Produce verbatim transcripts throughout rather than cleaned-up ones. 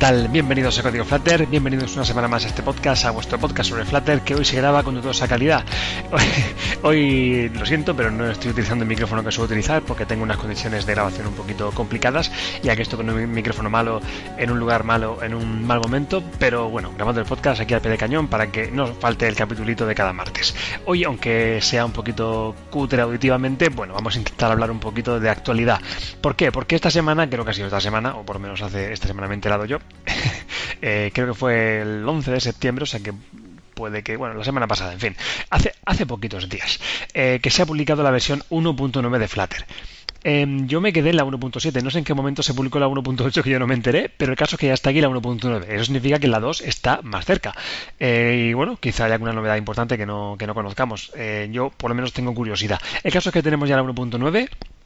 tal? Bienvenidos a Código Flutter, bienvenidos una semana más a este podcast, a vuestro podcast sobre Flutter, que hoy se graba con dudosa calidad. Hoy, hoy lo siento, pero no estoy utilizando el micrófono que suelo utilizar porque tengo unas condiciones de grabación un poquito complicadas, ya que estoy con un micrófono malo, en un lugar malo, en un mal momento, pero bueno, grabando el podcast aquí al pie de cañón para que no falte el capitulito de cada martes. Hoy, aunque sea un poquito cutre auditivamente, bueno, vamos a intentar hablar un poquito de actualidad. ¿Por qué? Porque esta semana, creo que ha sido esta semana, o por lo menos hace esta semana me he enterado yo, eh, creo que fue el once de septiembre, o sea que puede que, bueno, la semana pasada, en fin, hace, hace poquitos días, eh, que se ha publicado la versión uno punto nueve de Flutter. Eh, yo me quedé en la uno punto siete, no sé en qué momento se publicó la uno punto ocho, que yo no me enteré, pero el caso es que ya está aquí la uno punto nueve. Eso significa que la dos está más cerca. Eh, y bueno, quizá haya alguna novedad importante que no, que no conozcamos. Eh, yo por lo menos tengo curiosidad. El caso es que tenemos ya la uno punto nueve.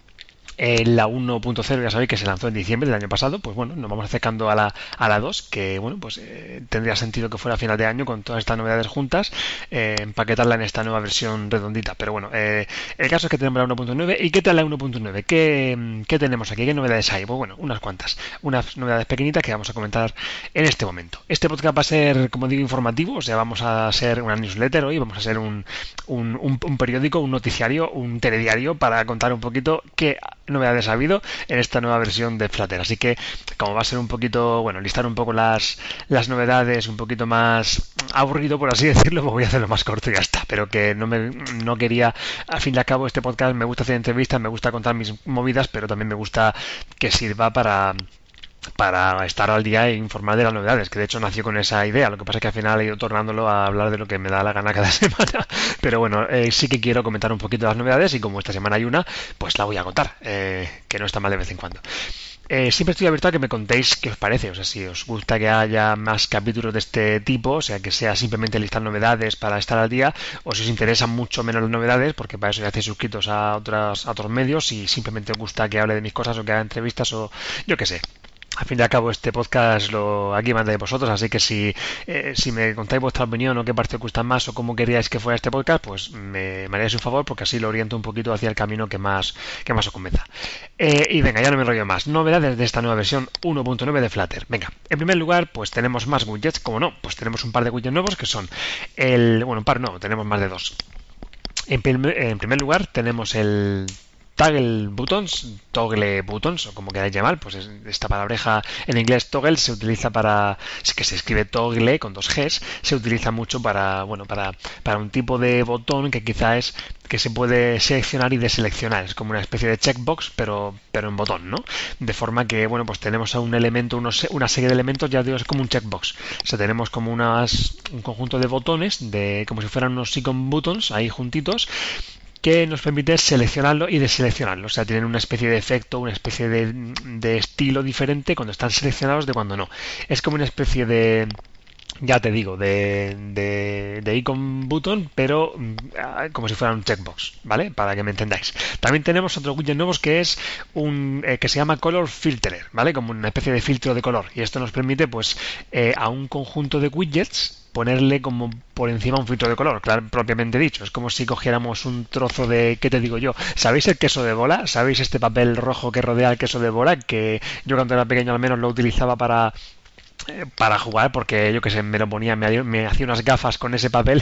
Eh, la uno punto cero ya sabéis que se lanzó en diciembre del año pasado, pues bueno, nos vamos acercando a la, a la dos, que bueno, pues eh, tendría sentido que fuera a final de año con todas estas novedades juntas, eh, empaquetarla en esta nueva versión redondita, pero bueno, eh, el caso es que tenemos la uno punto nueve. ¿Y qué tal la uno punto nueve? ¿Qué, ¿Qué tenemos aquí? ¿Qué novedades hay? Pues bueno, unas cuantas, unas novedades pequeñitas que vamos a comentar en este momento. Este podcast va a ser, como digo, informativo, o sea, vamos a ser una newsletter hoy, vamos a ser un, un, un, un periódico, un noticiario, un telediario para contar un poquito qué novedades ha habido en esta nueva versión de Flutter. Así que, como va a ser un poquito, bueno, listar un poco las, las novedades, un poquito más aburrido, por así decirlo, pues voy a hacerlo más corto y ya está. Pero que no me no quería, al fin y al cabo, este podcast me gusta hacer entrevistas, me gusta contar mis movidas, pero también me gusta que sirva para para estar al día e informar de las novedades, que de hecho nació con esa idea. Lo que pasa es que al final he ido tornándolo a hablar de lo que me da la gana cada semana, pero bueno, eh, sí que quiero comentar un poquito las novedades, y como esta semana hay una, pues la voy a contar, eh, que no está mal de vez en cuando. Eh, siempre estoy abierto a que me contéis qué os parece, o sea, si os gusta que haya más capítulos de este tipo, o sea, que sea simplemente listar novedades para estar al día, o si os interesan mucho menos las novedades, porque para eso ya estáis suscritos a, otras, a otros medios, y simplemente os gusta que hable de mis cosas o que haga entrevistas o yo qué sé. Al fin y al cabo, este podcast lo aquí mandáis vosotros, así que si, eh, si me contáis vuestra opinión o qué parte os gusta más o cómo queríais que fuera este podcast, pues me, me haríais un favor, porque así lo oriento un poquito hacia el camino que más, que más os convenza. Eh, y venga, ya no me enrollo más. Novedades de esta nueva versión uno punto nueve de Flutter. Venga, en primer lugar, pues tenemos más widgets, como no, pues tenemos un par de widgets nuevos que son el... Bueno, un par no, tenemos más de dos. En primer, en primer lugar, tenemos el Toggle Buttons, Toggle Buttons, o como queráis llamar, pues esta palabreja en inglés toggle se utiliza para, que se escribe toggle con dos Gs, se utiliza mucho para, bueno, para, para un tipo de botón que quizá es que se puede seleccionar y deseleccionar, es como una especie de checkbox, pero, pero en botón, ¿no? De forma que, bueno, pues tenemos a un elemento, unos, una serie de elementos, ya digo, es como un checkbox. O sea, tenemos como unas, un conjunto de botones, de como si fueran unos icon buttons ahí juntitos, que nos permite seleccionarlo y deseleccionarlo. O sea, tienen una especie de efecto, una especie de, de estilo diferente cuando están seleccionados de cuando no. Es como una especie de... Ya te digo, de, de, de icon button, pero uh, como si fuera un checkbox, ¿vale? Para que me entendáis. También tenemos otro widget nuevo que es un eh, que se llama Color Filterer, ¿vale? Como una especie de filtro de color. Y esto nos permite, pues, eh, a un conjunto de widgets ponerle como por encima un filtro de color, claro, propiamente dicho. Es como si cogiéramos un trozo de, ¿qué te digo yo? ¿Sabéis el queso de bola? ¿Sabéis este papel rojo que rodea el queso de bola? Que yo cuando era pequeño al menos lo utilizaba para... para jugar, porque yo que sé, me lo ponía, me, me hacía unas gafas con ese papel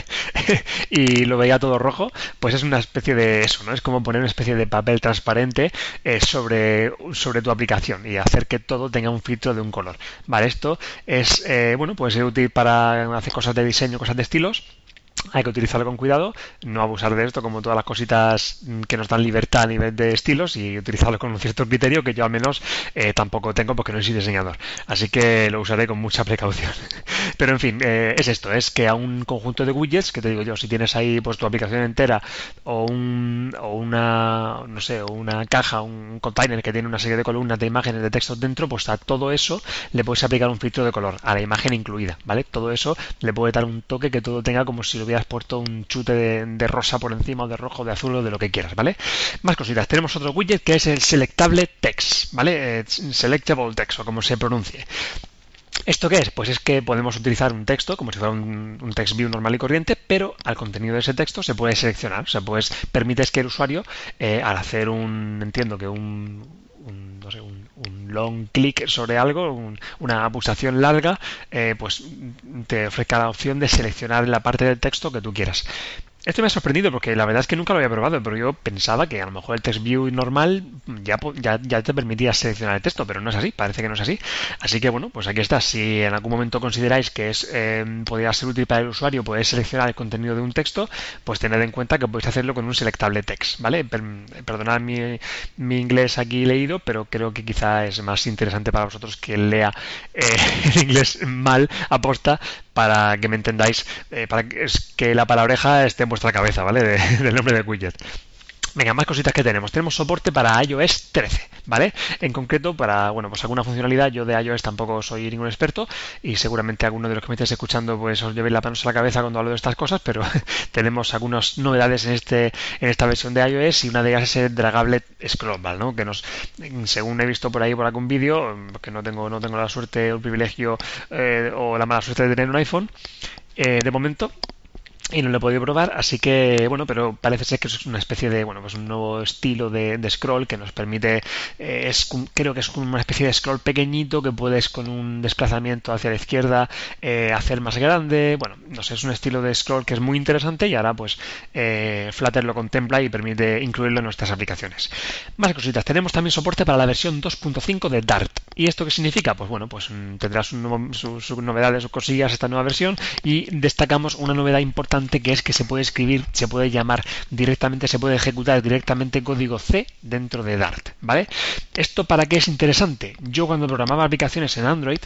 y lo veía todo rojo. Pues es una especie de eso, ¿no? Es como poner una especie de papel transparente eh, sobre, sobre tu aplicación y hacer que todo tenga un filtro de un color. Vale, esto es, eh, bueno, puede ser útil para hacer cosas de diseño, cosas de estilos. Hay que utilizarlo con cuidado, no abusar de esto, como todas las cositas que nos dan libertad a nivel de estilos, y utilizarlo con un cierto criterio que yo al menos eh, tampoco tengo porque no soy diseñador. Así que lo usaré con mucha precaución. Pero en fin, eh, es esto, es que a un conjunto de widgets, que te digo yo, si tienes ahí pues tu aplicación entera o, un, o una, no sé, una caja, un container que tiene una serie de columnas de imágenes, de textos dentro, pues a todo eso le puedes aplicar un filtro de color, a la imagen incluida, ¿vale? Todo eso le puede dar un toque que todo tenga como si lo hubiera has puesto un chute de, de rosa por encima, o de rojo, de azul, o de lo que quieras, ¿vale? Más cositas. Tenemos otro widget que es el Selectable Text, ¿vale? Eh, selectable Text, o como se pronuncie. ¿Esto qué es? Pues es que podemos utilizar un texto como si fuera un, un text view normal y corriente, pero al contenido de ese texto se puede seleccionar. O sea, pues permites que el usuario, eh, al hacer un, entiendo que un un, no sé, un, un long click sobre algo, un, una pulsación larga, eh, pues te ofrezca la opción de seleccionar la parte del texto que tú quieras. Esto me ha sorprendido porque la verdad es que nunca lo había probado, pero yo pensaba que a lo mejor el text view normal ya, ya, ya te permitía seleccionar el texto, pero no es así, parece que no es así. Así que bueno, pues aquí está. Si en algún momento consideráis que es eh, podría ser útil para el usuario poder seleccionar el contenido de un texto, pues tened en cuenta que podéis hacerlo con un selectable text, ¿vale? Per perdonad mi, mi inglés aquí leído, pero creo que quizá es más interesante para vosotros que lea eh, el inglés mal aposta para que me entendáis, eh, para que, que la palabreja esté en vuestra cabeza, ¿vale? De, del nombre del widget. Venga, más cositas que tenemos. Tenemos soporte para iOS trece, ¿vale? En concreto, para, bueno, pues alguna funcionalidad. Yo de iOS tampoco soy ningún experto y seguramente alguno de los que me estéis escuchando pues os llevéis la manos a la cabeza cuando hablo de estas cosas, pero tenemos algunas novedades en este en esta versión de iOS y una de ellas es el dragable scrollbar, ¿no? Que nos, según he visto por ahí por algún vídeo, que no tengo no tengo la suerte o el privilegio eh, o la mala suerte de tener un iPhone, eh, de momento, y no lo he podido probar, así que bueno, pero parece ser que es una especie de, bueno, pues un nuevo estilo de, de scroll que nos permite, eh, es, creo que es una especie de scroll pequeñito que puedes con un desplazamiento hacia la izquierda eh, hacer más grande. Bueno, no sé, es un estilo de scroll que es muy interesante y ahora pues eh, Flutter lo contempla y permite incluirlo en nuestras aplicaciones. Más cositas, tenemos también soporte para la versión dos punto cinco de Dart. ¿Y esto qué significa? Pues bueno, pues tendrá sus su, su novedades o cosillas esta nueva versión y destacamos una novedad importante que es que se puede escribir, se puede llamar directamente, se puede ejecutar directamente código C dentro de Dart, ¿vale? ¿Esto para qué es interesante? Yo cuando programaba aplicaciones en Android,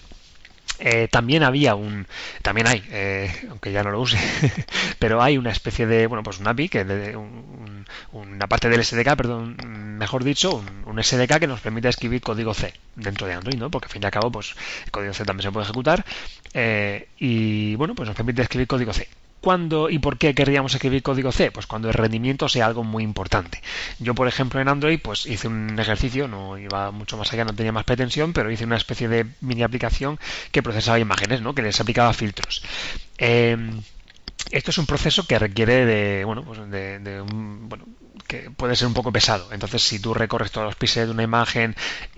Eh, también había un, también hay, eh, aunque ya no lo use, pero hay una especie de, bueno, pues un A P I, que de, un, una parte del S D K, perdón, mejor dicho, un, un S D K que nos permite escribir código C dentro de Android, ¿no? Porque al fin y al cabo, pues el código C también se puede ejecutar eh, y, bueno, pues nos permite escribir código C. ¿Cuándo y por qué querríamos escribir código C? Pues cuando el rendimiento sea algo muy importante. Yo, por ejemplo, en Android, pues hice un ejercicio, no iba mucho más allá, no tenía más pretensión, pero hice una especie de mini aplicación que procesaba imágenes, ¿no? Que les aplicaba filtros. Eh, esto es un proceso que requiere de, bueno, pues de, de un, bueno, que puede ser un poco pesado. Entonces, si tú recorres todos los píxeles de una imagen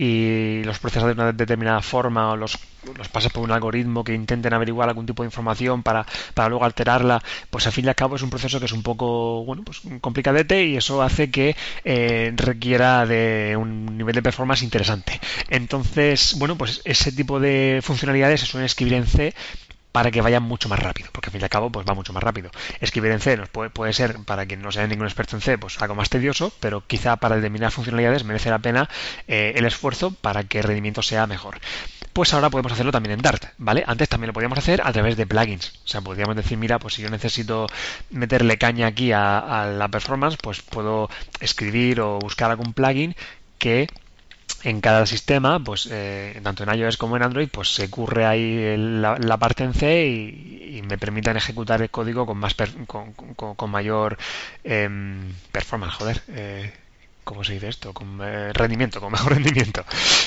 y los procesas de una determinada forma o los, los pasas por un algoritmo que intenten averiguar algún tipo de información para, para luego alterarla, pues al fin y al cabo es un proceso que es un poco, bueno, pues complicadete y eso hace que eh, requiera de un nivel de performance interesante. Entonces, bueno, pues ese tipo de funcionalidades se suelen escribir en C para que vayan mucho más rápido, porque al fin y al cabo pues va mucho más rápido. Escribir en C nos puede, puede ser, para quien no sea ningún experto en C, pues algo más tedioso, pero quizá para determinadas funcionalidades merece la pena eh, el esfuerzo para que el rendimiento sea mejor. Pues ahora podemos hacerlo también en Dart, ¿vale? Antes también lo podíamos hacer a través de plugins. O sea, podríamos decir, mira, pues si yo necesito meterle caña aquí a, a la performance, pues puedo escribir o buscar algún plugin que en cada sistema, pues eh, tanto en iOS como en Android, pues se curre ahí la, la parte en C y, y me permitan ejecutar el código con más per, con, con, con mayor eh, performance, joder. Eh, ¿Cómo se dice esto? Con eh, rendimiento, con mejor rendimiento.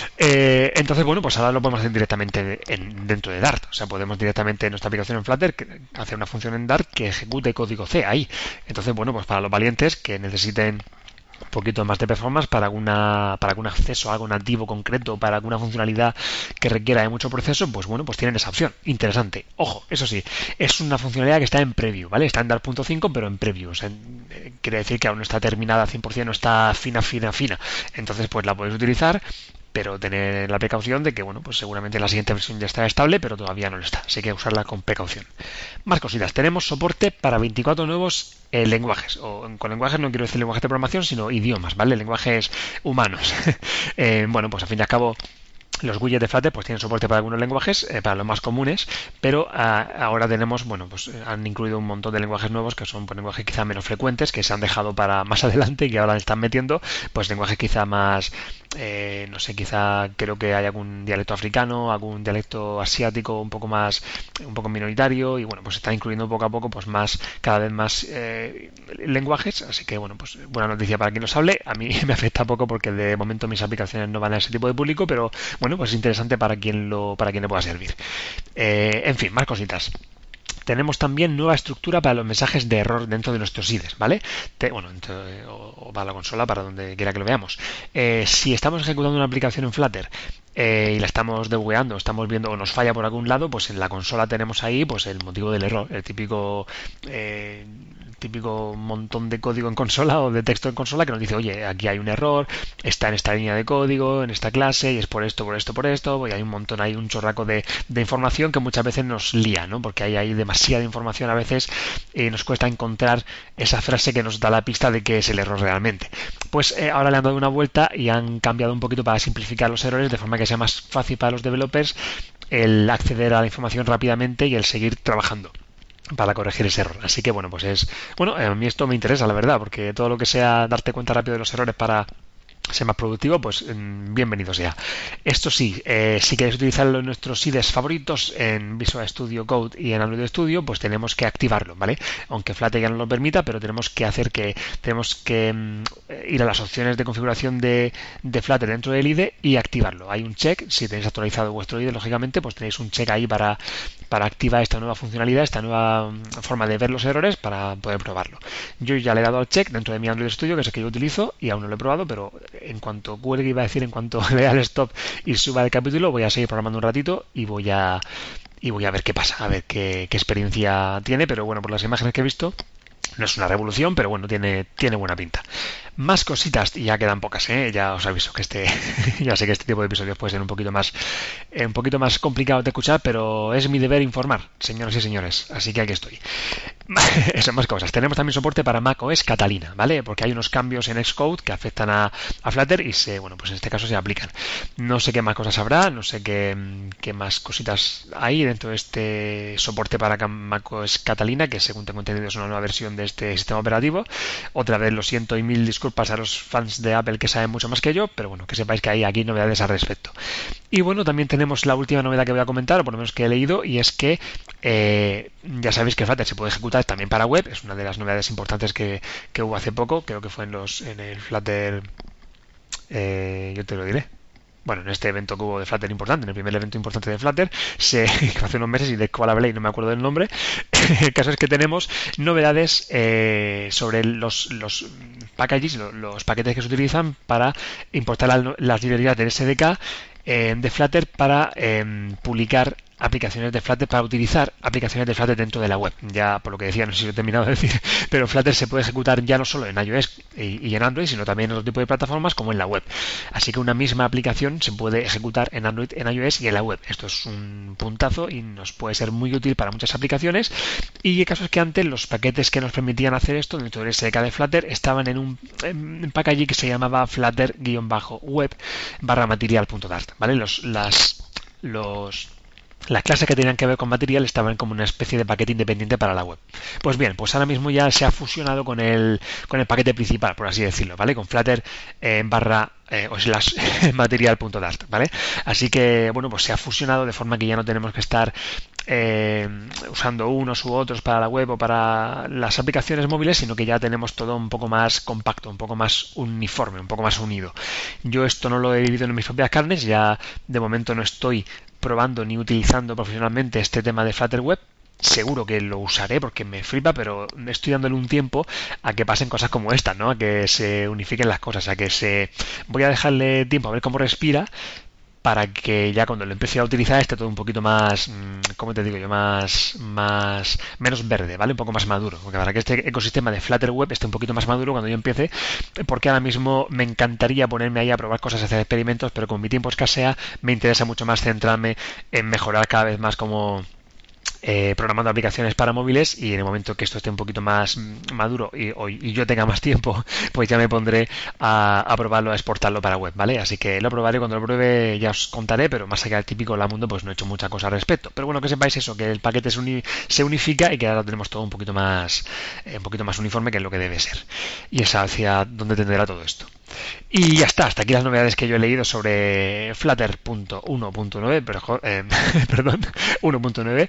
Eh, entonces, bueno, pues ahora lo podemos hacer directamente en, dentro de Dart. O sea, podemos directamente en nuestra aplicación en Flutter que, hacer una función en Dart que ejecute código C ahí. Entonces, bueno, pues para los valientes que necesiten un poquito más de performance para alguna para algún acceso a algo nativo concreto, para alguna funcionalidad que requiera de mucho proceso, pues bueno, pues tienen esa opción. Interesante. Ojo, eso sí, es una funcionalidad que está en preview, ¿vale? Está en Dart punto cinco, pero en preview. O sea, quiere decir que aún no está terminada al cien por ciento, no está fina, fina, fina. Entonces, pues la podéis utilizar, pero tener la precaución de que, bueno, pues seguramente la siguiente versión ya está estable, pero todavía no lo está. Así que usarla con precaución. Más cositas. Tenemos soporte para veinticuatro nuevos eh, lenguajes. O con lenguajes no quiero decir lenguajes de programación, sino idiomas, ¿vale? Lenguajes humanos. eh, bueno, pues al fin y al cabo, los widgets de Flutter pues tienen soporte para algunos lenguajes, eh, para los más comunes, pero a, ahora tenemos, bueno, pues han incluido un montón de lenguajes nuevos que son pues, lenguajes quizá menos frecuentes, que se han dejado para más adelante y que ahora están metiendo, pues lenguajes quizá más, eh, no sé, quizá creo que hay algún dialecto africano, algún dialecto asiático un poco más, un poco minoritario y bueno, pues se está incluyendo poco a poco pues más, cada vez más eh, lenguajes, así que bueno, pues buena noticia para quien los hable. A mí me afecta poco porque de momento mis aplicaciones no van a ese tipo de público, pero bueno, pues es interesante para quien lo para quien le pueda servir. Eh, en fin, más cositas. tenemos también nueva estructura para los mensajes de error dentro de nuestros I D Es, ¿vale? Te, bueno, dentro de, o, o para la consola, para donde quiera que lo veamos. Eh, si estamos ejecutando una aplicación en Flutter eh, y la estamos debugueando, estamos viendo o nos falla por algún lado, pues en la consola tenemos ahí pues el motivo del error, el típico eh, típico montón de código en consola o de texto en consola que nos dice, oye, aquí hay un error, está en esta línea de código, en esta clase, y es por esto, por esto, por esto, y hay un montón, hay un chorraco de, de información que muchas veces nos lía, ¿no? Porque hay, hay demasiada información a veces y nos cuesta encontrar esa frase que nos da la pista de que es el error realmente. Pues eh, ahora le han dado una vuelta y han cambiado un poquito para simplificar los errores de forma que sea más fácil para los developers el acceder a la información rápidamente y el seguir trabajando para corregir ese error. Así que bueno, pues es... Bueno, a mí esto me interesa, la verdad, porque todo lo que sea darte cuenta rápido de los errores para ser más productivo, pues bienvenido sea. Esto sí, eh, si queréis utilizarlo en nuestros I D Es favoritos en Visual Studio Code y en Android Studio, pues tenemos que activarlo, ¿vale? Aunque Flutter ya no lo permita, pero tenemos que hacer que tenemos que mm, ir a las opciones de configuración de, de Flutter dentro del I D E y activarlo. Hay un check, si tenéis actualizado vuestro I D E, lógicamente, pues tenéis un check ahí para, para activar esta nueva funcionalidad, esta nueva forma de ver los errores para poder probarlo. Yo ya le he dado al check dentro de mi Android Studio, que es el que yo utilizo, y aún no lo he probado, pero en cuanto cuelgue, iba a decir, en cuanto lea el stop y suba el capítulo, voy a seguir programando un ratito y voy a y voy a ver qué pasa, a ver qué, qué experiencia tiene, pero bueno, por las imágenes que he visto, no es una revolución, pero bueno, tiene, tiene buena pinta. Más cositas, y ya quedan pocas, ¿eh? Ya os aviso que este, ya sé que este tipo de episodios puede ser un poquito más, eh, un poquito más complicado de escuchar, pero es mi deber informar, señoras y señores, así que aquí estoy. Eso, más cosas. Tenemos también soporte para macOS Catalina, ¿vale? Porque hay unos cambios en Xcode que afectan a, a Flutter y se, bueno, pues en este caso se aplican. No sé qué más cosas habrá, no sé qué, qué más cositas hay dentro de este soporte para macOS Catalina, que según tengo entendido es una nueva versión de este sistema operativo. Otra vez lo siento y mil disculpas a los fans de Apple que saben mucho más que yo, pero bueno, que sepáis que hay aquí novedades al respecto. Y bueno, también tenemos la última novedad que voy a comentar, o por lo menos que he leído, y es que eh, ya sabéis que Flutter se puede ejecutar también para web, es una de las novedades importantes que, que hubo hace poco, creo que fue en los en el Flutter, eh, yo te lo diré. Bueno, en este evento que hubo de Flutter importante, en el primer evento importante de Flutter, se, hace unos meses y de cuál hablé y no me acuerdo del nombre. El caso es que tenemos novedades eh, sobre los, los packages, los, los paquetes que se utilizan para importar la, las librerías del S D K eh, de Flutter para eh, publicar aplicaciones de Flutter, para utilizar aplicaciones de Flutter dentro de la web. Ya por lo que decía, no sé si lo he terminado de decir, pero Flutter se puede ejecutar ya no solo en iOS y, y en Android, sino también en otro tipo de plataformas como en la web. Así que una misma aplicación se puede ejecutar en Android, en iOS y en la web. Esto es un puntazo y nos puede ser muy útil para muchas aplicaciones. Y el caso es que antes los paquetes que nos permitían hacer esto dentro del S D K de Flutter estaban en un, en un package que se llamaba Flutter-web barra material.dart, ¿vale? Los, las, los Las clases que tenían que ver con material estaban como una especie de paquete independiente para la web. Pues bien, pues ahora mismo ya se ha fusionado con el con el paquete principal, por así decirlo, ¿vale? Con Flutter eh, barra eh, o slash material.dart, ¿vale? Así que, bueno, pues se ha fusionado de forma que ya no tenemos que estar eh, usando unos u otros para la web o para las aplicaciones móviles, sino que ya tenemos todo un poco más compacto, un poco más uniforme, un poco más unido. Yo esto no lo he vivido en mis propias carnes, ya de momento no estoy probando ni utilizando profesionalmente este tema de Flutter Web. Seguro que lo usaré porque me flipa, pero estoy dándole un tiempo a que pasen cosas como esta, ¿no? A que se unifiquen las cosas, a que se... Voy a dejarle tiempo a ver cómo respira para que ya cuando lo empiece a utilizar esté todo un poquito más, ¿cómo te digo yo? Más, más, menos verde, ¿vale? Un poco más maduro, porque para que este ecosistema de Flutter Web esté un poquito más maduro cuando yo empiece, porque ahora mismo me encantaría ponerme ahí a probar cosas, hacer experimentos, pero con mi tiempo escasea, me interesa mucho más centrarme en mejorar cada vez más como... Eh, programando aplicaciones para móviles, y en el momento que esto esté un poquito más maduro y, o, y yo tenga más tiempo, pues ya me pondré a, a probarlo, a exportarlo para web, ¿vale? Así que lo probaré, cuando lo pruebe ya os contaré, pero más allá del típico La Mundo, pues no he hecho mucha cosa al respecto. Pero bueno, que sepáis eso, que el paquete se, uni, se unifica y que ahora tenemos todo un poquito más eh, un poquito más uniforme, que es lo que debe ser. Y es hacia dónde tenderá todo esto. Y ya está, hasta aquí las novedades que yo he leído sobre Flutter punto uno punto nueve, pero, eh, perdón, uno punto nueve,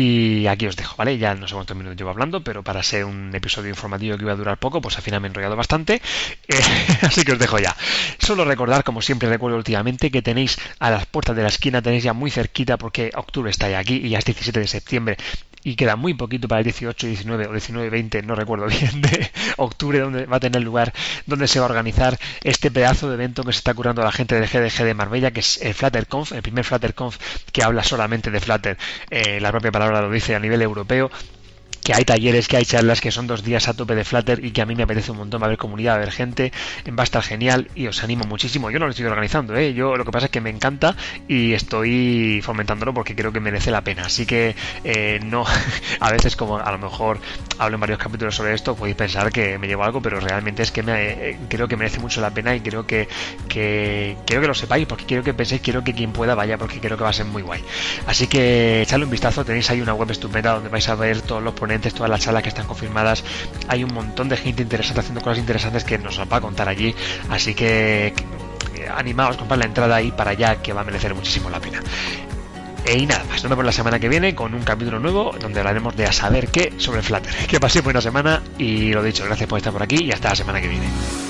y aquí os dejo, ¿vale? Ya no sé cuántos minutos llevo hablando, pero para ser un episodio informativo que iba a durar poco, pues al final me he enrollado bastante, eh, así que os dejo ya. Solo recordar, como siempre recuerdo últimamente, que tenéis a las puertas de la esquina, tenéis ya muy cerquita, porque octubre está ya aquí y ya es diecisiete de septiembre, y queda muy poquito para el dieciocho, diecinueve o diecinueve veinte, no recuerdo bien, de octubre, donde va a tener lugar, donde se va a organizar este pedazo de evento que se está curando a la gente del G D G de Marbella, que es el FlutterConf, el primer FlutterConf que habla solamente de Flutter. Eh, la propia palabra lo dice a nivel europeo, que hay talleres, que hay charlas, que son dos días a tope de Flutter y que a mí me apetece un montón. Va a haber comunidad, va a haber gente, va a estar genial y os animo muchísimo. Yo no lo estoy organizando, ¿eh? Yo lo que pasa es que me encanta y estoy fomentándolo porque creo que merece la pena. Así que eh, no, a veces como a lo mejor hablo en varios capítulos sobre esto, podéis pensar que me llevo algo, pero realmente es que me, eh, creo que merece mucho la pena y creo que, que quiero que lo sepáis, porque quiero que penséis, quiero que quien pueda vaya, porque creo que va a ser muy guay. Así que echadle un vistazo, tenéis ahí una web estupenda donde vais a ver todos los ponentes, todas las salas que están confirmadas. Hay un montón de gente interesante haciendo cosas interesantes que nos va a contar allí, así que animaos, comprad la entrada ahí para allá, que va a merecer muchísimo la pena. Y nada más, nos vemos la semana que viene con un capítulo nuevo donde hablaremos de a saber qué sobre Flutter. Que paséis buena semana y lo dicho, gracias por estar por aquí y hasta la semana que viene.